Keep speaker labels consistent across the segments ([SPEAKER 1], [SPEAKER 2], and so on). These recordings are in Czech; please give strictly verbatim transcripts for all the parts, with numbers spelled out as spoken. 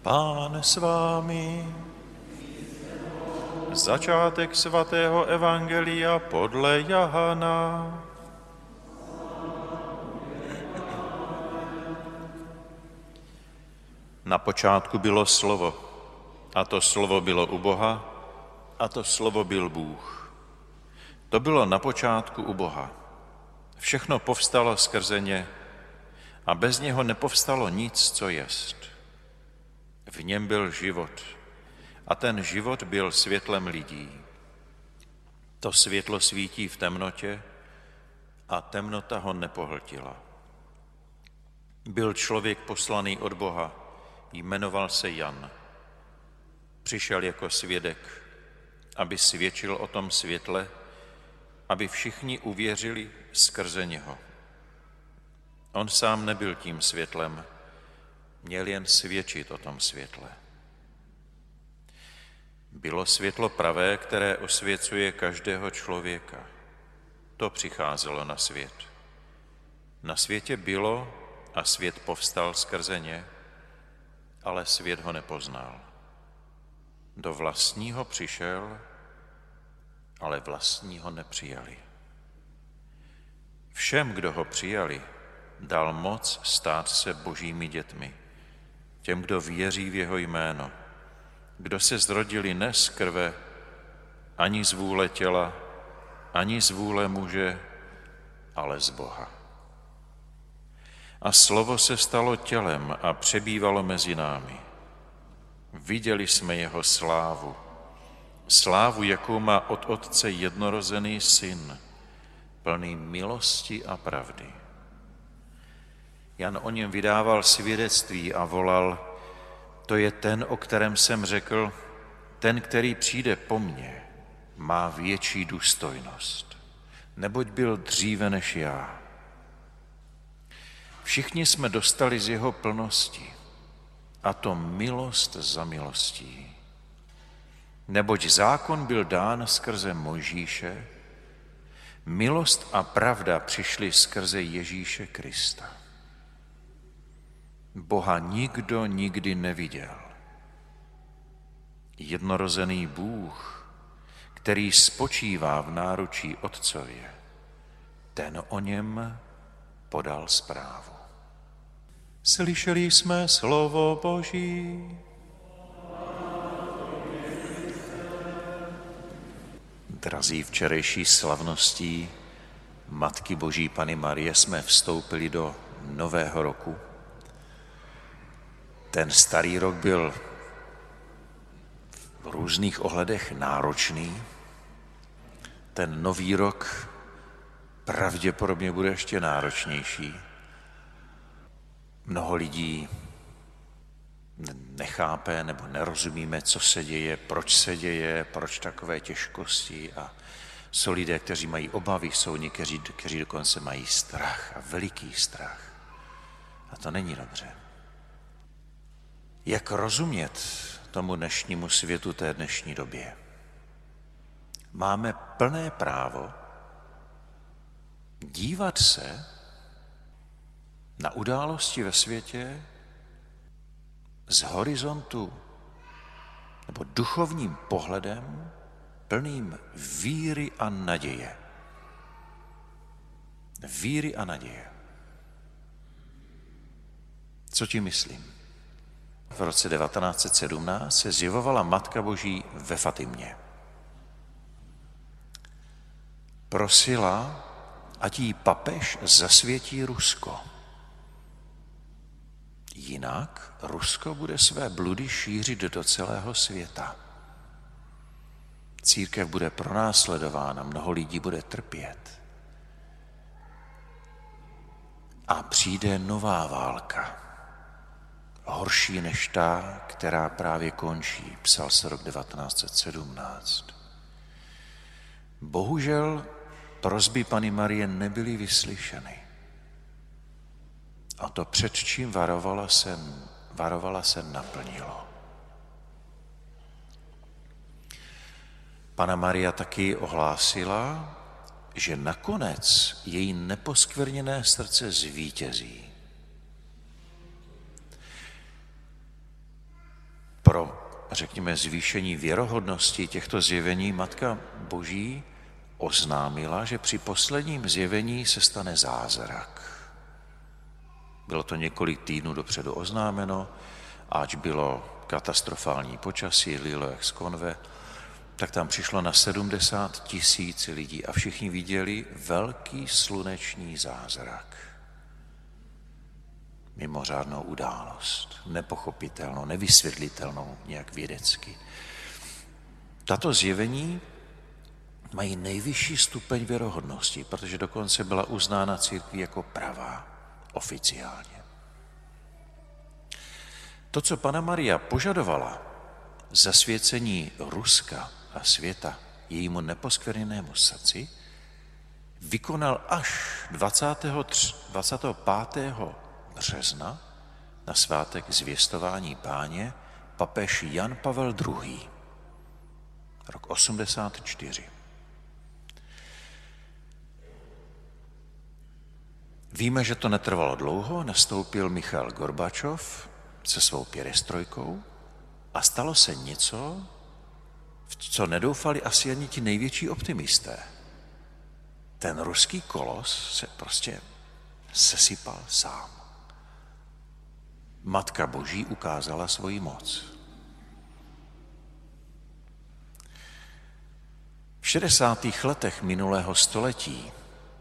[SPEAKER 1] Pán s vámi. Začátek svatého evangelia podle Jahana. Na počátku bylo slovo, a to slovo bylo u Boha, a to slovo byl Bůh. To bylo na počátku u Boha. Všechno povstalo skrze ně a bez něho nepovstalo nic, co jest. V něm byl život a ten život byl světlem lidí. To světlo svítí v temnotě a temnota ho nepohltila. Byl člověk poslaný od Boha, jmenoval se Jan. Přišel jako svědek, aby svědčil o tom světle, aby všichni uvěřili skrze něho. On sám nebyl tím světlem, měl jen svědčit o tom světle. Bylo světlo pravé, které osvěcuje každého člověka. To přicházelo na svět. Na světě bylo a svět povstal skrze ně, ale svět ho nepoznal. Do vlastního přišel, ale vlastní ho nepřijali. Všem, kdo ho přijali, dal moc stát se božími dětmi, těm, kdo věří v jeho jméno, kdo se zrodili ne z krve, ani z vůle těla, ani z vůle muže, ale z Boha. A slovo se stalo tělem a přebývalo mezi námi. Viděli jsme jeho slávu, slávu, jakou má od Otce jednorozený syn, plný milosti a pravdy. Jan o něm vydával svědectví a volal: to je ten, o kterém jsem řekl, ten, který přijde po mně, má větší důstojnost, neboť byl dříve než já. Všichni jsme dostali z jeho plnosti, a to milost za milostí. Neboť zákon byl dán skrze Mojžíše, milost a pravda přišly skrze Ježíše Krista. Boha nikdo nikdy neviděl. Jednorozený Bůh, který spočívá v náručí Otcově, ten o něm podal zprávu. Slyšeli jsme slovo Boží. Drazí, včerejší slavností Matky Boží Panny Marie jsme vstoupili do nového roku. Ten starý rok byl v různých ohledech náročný. Ten nový rok pravděpodobně bude ještě náročnější. Mnoho lidí nechápe nebo nerozumíme, co se děje, proč se děje, proč takové těžkosti. A jsou lidé, kteří mají obavy, jsou někteří, kteří dokonce mají strach a veliký strach. A to není dobře. Jak rozumět tomu dnešnímu světu, té dnešní době? Máme plné právo dívat se na události ve světě z horizontu nebo duchovním pohledem plným víry a naděje. Víry a naděje. Co tím myslím? V roce devatenáct set sedmnáct se zjevovala Matka Boží ve Fatimě. Prosila, ať jí papež zasvětí Rusko. Jinak Rusko bude své bludy šířit do celého světa. Církev bude pronásledována, mnoho lidí bude trpět. A přijde nová válka. Horší než ta, která právě končí, psal se rok devatenáct set sedmnáct. Bohužel prosby Panny Marie nebyly vyslyšeny. A to, před čím varovala se, varovala se naplnilo. Panna Maria taky ohlásila, že nakonec její neposkvrněné srdce zvítězí. pro, řekněme, zvýšení věrohodnosti těchto zjevení Matka Boží oznámila, že při posledním zjevení se stane zázrak. Bylo to několik týdnů dopředu oznámeno, ač bylo katastrofální počasí, lilo jak z konve, tak tam přišlo na sedmdesát tisíc lidí a všichni viděli velký sluneční zázrak. Mimořádnou událost, nepochopitelnou, nevysvětlitelnou nějak vědecky. Tato zjevení mají nejvyšší stupeň věrohodnosti, protože dokonce byla uznána církví jako pravá, oficiálně. To, co Panna Maria požadovala, zasvěcení Ruska a světa jejímu neposkvrněnému srdci, vykonal až dvacátého pátého března na svátek Zvěstování Páně papež Jan Pavel druhý. Rok osmdesát čtyři. Víme, že to netrvalo dlouho, nastoupil Michail Gorbačov se svou pěrestrojkou a stalo se něco, v co nedoufali asi ani ti největší optimisté. Ten ruský kolos se prostě sesypal sám. Matka Boží ukázala svoji moc. V šedesátých letech minulého století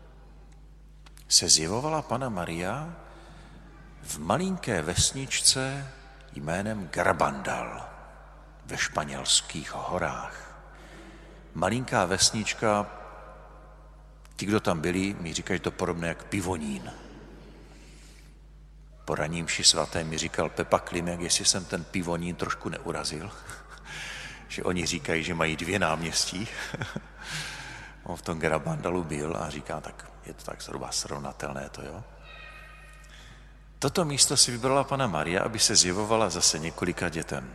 [SPEAKER 1] se zjevovala Panna Maria v malinké vesničce jménem Garabandal ve španělských horách. Malinká vesnička, ti, kdo tam byli, mi říkají to podobné jak Pivonín. Po ranní mši svaté mi říkal Pepa Klimek, jestli jsem ten Pivonín trošku neurazil, že oni říkají, že mají dvě náměstí. On v tom Garabandalu byl a říká, tak je to tak zhruba srovnatelné to, jo. Toto místo si vybrala Panna Maria, aby se zjevovala zase několika dětem.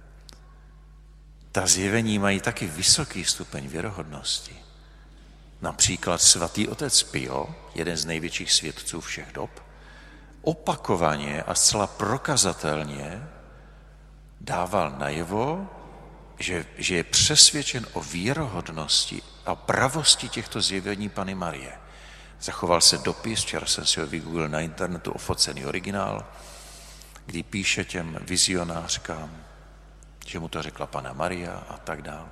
[SPEAKER 1] Ta zjevení mají taky vysoký stupeň věrohodnosti. Například svatý otec Pio, jeden z největších svědců všech dob, opakovaně a zcela prokazatelně dával najevo, že, že je přesvědčen o věrohodnosti a pravosti těchto zjevení Panny Marie. Zachoval se dopis, včera jsem si ho vygooglil na internetu, ofocený originál, kdy píše těm vizionářkám, že mu to řekla Panna Maria a tak dále.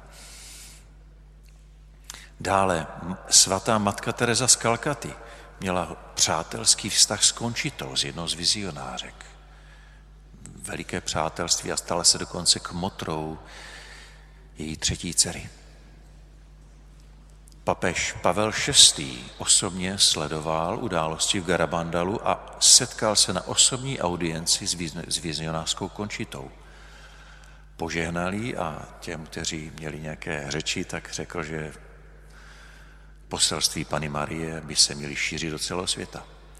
[SPEAKER 1] Dále svatá matka Teresa z Kalkaty měla přátelský vztah s Končitou, s jednou z vizionářek. Veliké přátelství a stala se dokonce kmotrou její třetí dcery. Papež Pavel šestý. osobně sledoval události v Garabandalu a setkal se na osobní audienci s vizionářskou Končitou. Požehnal jí a těm, kteří měli nějaké řeči, tak řekl, že poselství Panny Marie by se měly šířit do celého světa.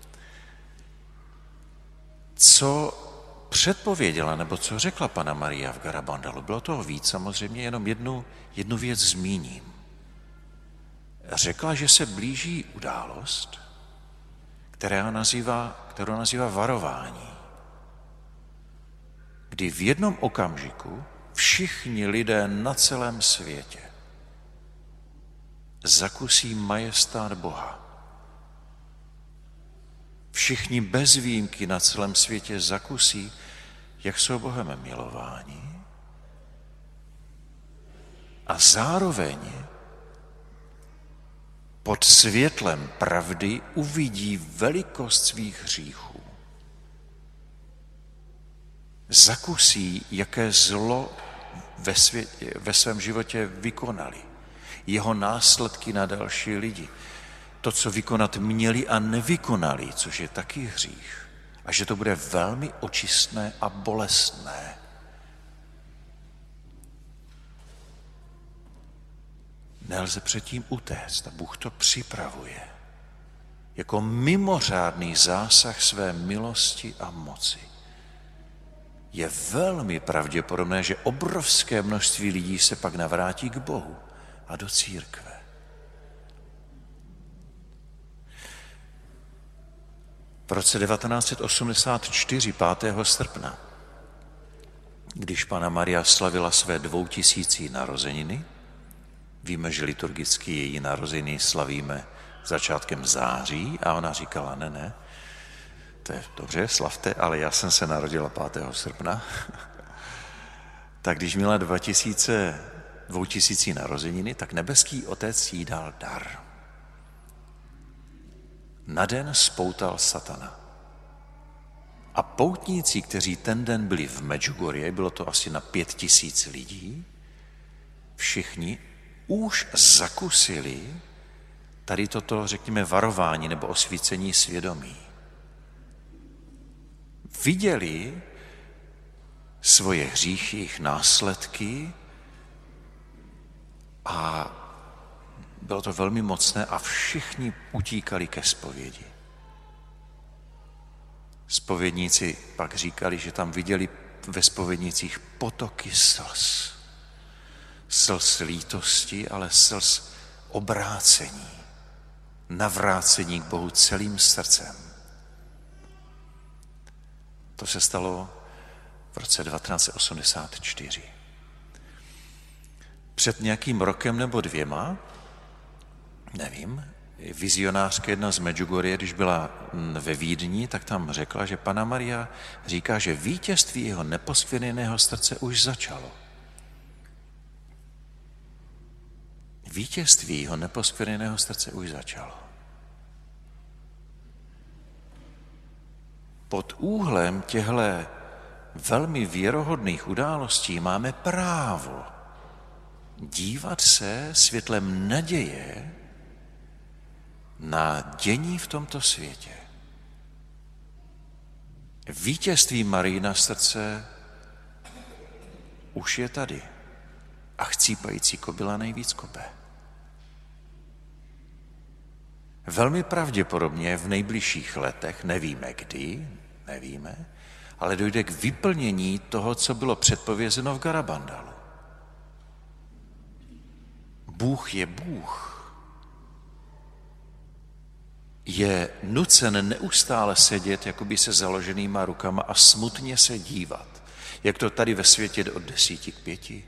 [SPEAKER 1] Co předpověděla, nebo co řekla Panna Maria v Garabandalu? Bylo toho víc, samozřejmě, jenom jednu, jednu věc zmíním. Řekla, že se blíží událost, která nazývá, kterou nazývá varování, kdy v jednom okamžiku všichni lidé na celém světě zakusí majestát Boha. Všichni bez výjimky na celém světě zakusí, jak jsou Bohem milováni, a zároveň pod světlem pravdy uvidí velikost svých hříchů. Zakusí, jaké zlo ve, světě, ve svém životě vykonali. Jeho následky na další lidi. To, co vykonat měli a nevykonali, což je taky hřích. A že to bude velmi očistné a bolestné. Nelze předtím utéct a Bůh to připravuje. Jako mimořádný zásah své milosti a moci. Je velmi pravděpodobné, že obrovské množství lidí se pak navrátí k Bohu a do církve. V roce devatenáct set osmdesát čtyři, pátého srpna, když Panna Maria slavila své dvoutisící narozeniny. Víme, že liturgicky její narozeniny slavíme začátkem září a ona říkala, ne, ne, to je dobře, slavte, ale já jsem se narodila pátého srpna. Tak když měla dvoutisící narozeniny, tak nebeský otec jí dal dar. Na den spoutal satana. A poutníci, kteří ten den byli v Medjugorje, bylo to asi na pět tisíc lidí, všichni už zakusili tady toto, řekněme, varování nebo osvícení svědomí. Viděli svoje hříchy, jejich následky a bylo to velmi mocné a všichni utíkali ke zpovědi. Zpovědníci pak říkali, že tam viděli ve zpovědnicích potoky slz. Slz lítosti, ale slz obrácení, navrácení k Bohu celým srdcem. To se stalo v roce devatenáct osmdesát čtyři. Před nějakým rokem nebo dvěma, nevím, vizionářka jedna z Medjugorje, když byla ve Vídni, tak tam řekla, že Panna Maria říká, že vítězství jeho neposkvrněného srdce už začalo. Vítězství jeho neposkvrněného srdce už začalo. Pod úhlem těchto velmi věrohodných událostí máme právo dívat se světlem naděje na dění v tomto světě. Vítězství Marijina srdce už je tady a chcípající kobila nejvíc kope. Velmi pravděpodobně v nejbližších letech, nevíme kdy, nevíme, ale dojde k vyplnění toho, co bylo předpovězeno v Garabandalu. Bůh je Bůh. Je nucen neustále sedět jakoby se založenýma rukama a smutně se dívat. Jak to tady ve světě jde od desíti k pěti.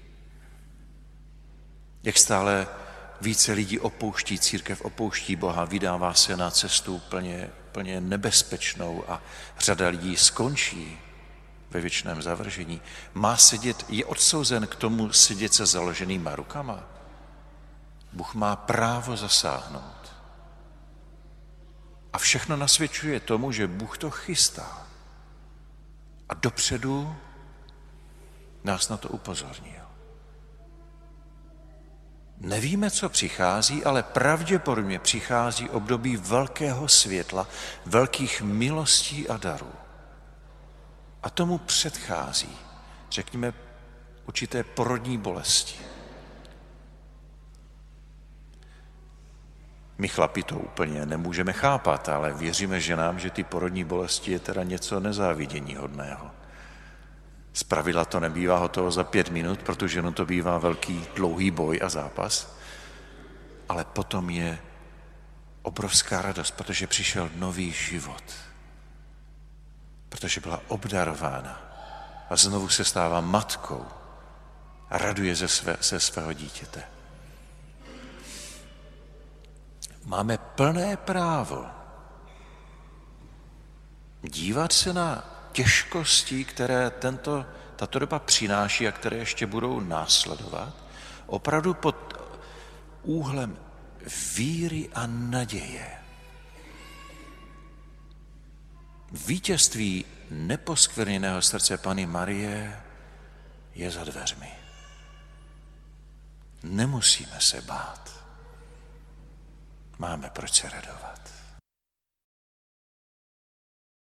[SPEAKER 1] Jak stále více lidí opouští církev, opouští Boha, vydává se na cestu plně, plně nebezpečnou a řada lidí skončí ve věčném zavržení. Má sedět, je odsouzen k tomu sedět se založenýma rukama. Bůh má právo zasáhnout. A všechno nasvědčuje tomu, že Bůh to chystá. A dopředu nás na to upozornil. Nevíme, co přichází, ale pravděpodobně přichází období velkého světla, velkých milostí a darů. A tomu předchází, řekněme, určité porodní bolesti. My chlapi to úplně nemůžeme chápat, ale věříme ženám, že ty porodní bolesti je teda něco nezáviděníhodného. Zpravidla to nebývá hotovo za pět minut, protože ženu to bývá velký dlouhý boj a zápas, ale potom je obrovská radost, protože přišel nový život, protože byla obdarována a znovu se stává matkou a raduje ze, své, ze svého dítěte. Máme plné právo dívat se na těžkosti, které tento, tato doba přináší a které ještě budou následovat, opravdu pod úhlem víry a naděje. Vítězství neposkvrněného srdce Panny Marie je za dveřmi. Nemusíme se bát. Máme proč se radovat.